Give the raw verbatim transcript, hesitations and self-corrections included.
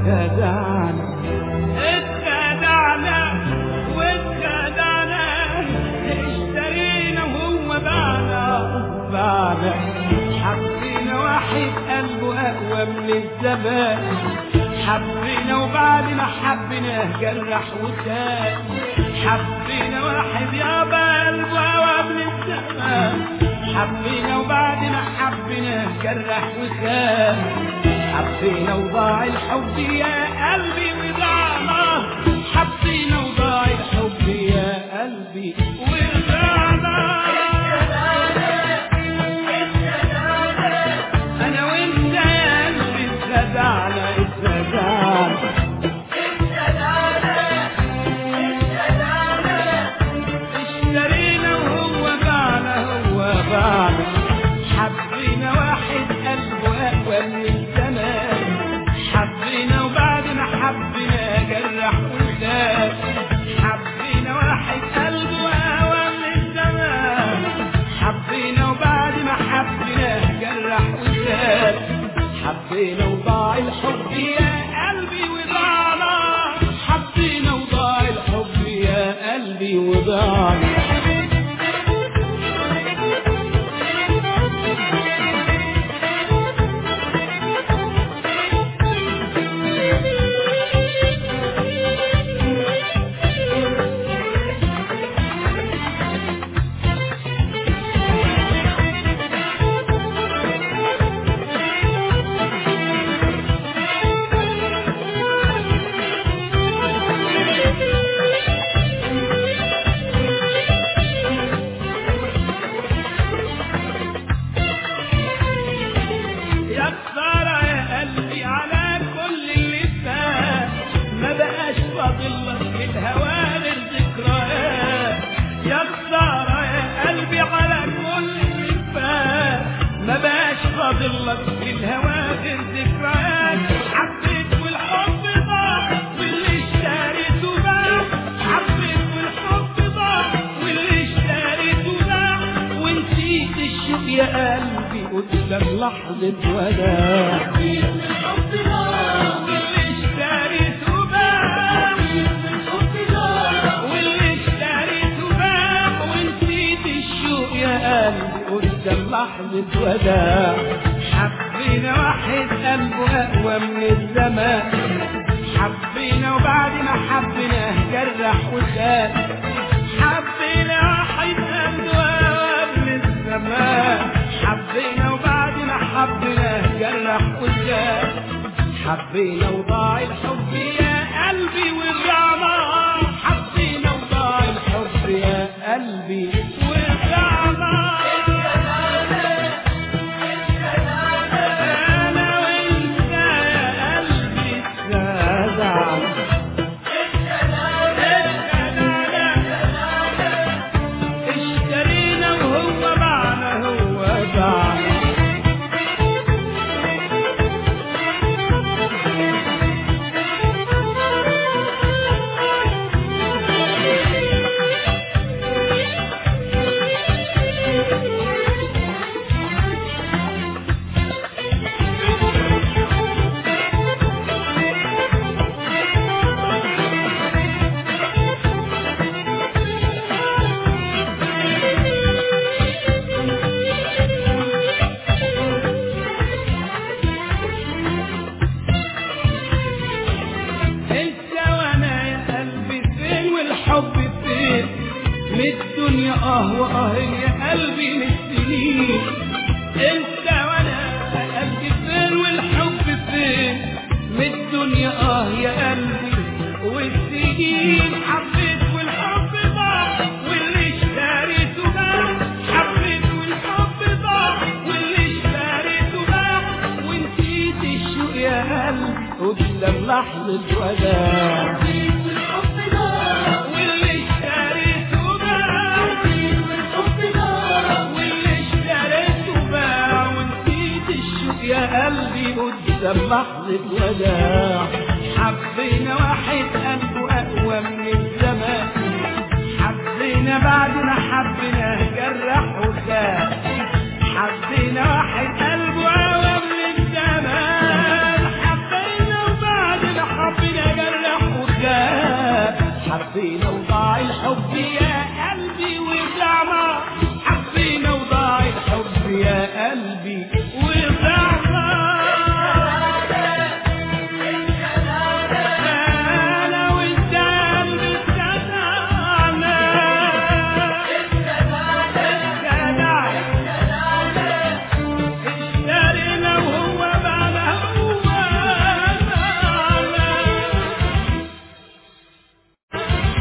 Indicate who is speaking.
Speaker 1: اتخدعنا اتخدعنا واتخدعنا اشترينا وهو باعنا باعنا حبينا واحد قلبه اقوى من الزمان حبينا وبعد ما حبيناه جرح وساب حبينا واحد يابا قلبه اقوى من الزمان حبينا وبعد ما حبيناه جرح وساب حبينا وضاع الحب يا قلبي وضعنا حبينا وضاع الحب يا قلبي وضعنا انا وانت يا قلبي اتخدعنا اتخدعنا اشترينا وهو باعنا هو باعنا حبينا واحد قلبه اقوى من الزمان حبينا وبعد ما حبينا جرح وساب حبينا واحد قلبه اقوى من الزمان حبينا وبعد ما حبينا جرح وساب حبينا وضاع الحب يا قلبي وضعنا حبينا وضاع الحب يا قلبي وضعنا فاضلك في الهوى غير ذكريات حبيت والحب ضاع واللي اشتريته باع حبيت والحب ضاع واللي اشتريته باع ونسيت الشوق يا قلبي قدام لحظة وداع حبيت والحب ضاع واللي اشتريته باع والحب ضاع واللي اشتريته باع ونسيت الشوق يا قلبي قدام لحظة وداع حبينا واحد قلبه اقوى من الزمان حبينا وبعد ما حبيناه جرح وساب حبينا واحد قلبه اقوى من الزمان حبينا وبعد ما حبيناه جرح وساب حبينا وضاع الحب يا قلبي ورجعنا حبينا وضاع الحب يا قلبي ورجعنا الدنيا اه واه يا قلبي من السنين انت وانا قلبي فين والحب فين من الدنيا اه يا قلبي والسنين حبيت والحب ضاع واللي اشتريته باع حبيت والحب ضاع واللي اشتريته باع ونسيت الشوق يا قلبي قدام لحظة وداع يا قلبي قدام لحظة وداع حبينا واحد قلبه أقوى من الزمان حبينا بعد ما حبيناه جرح وساب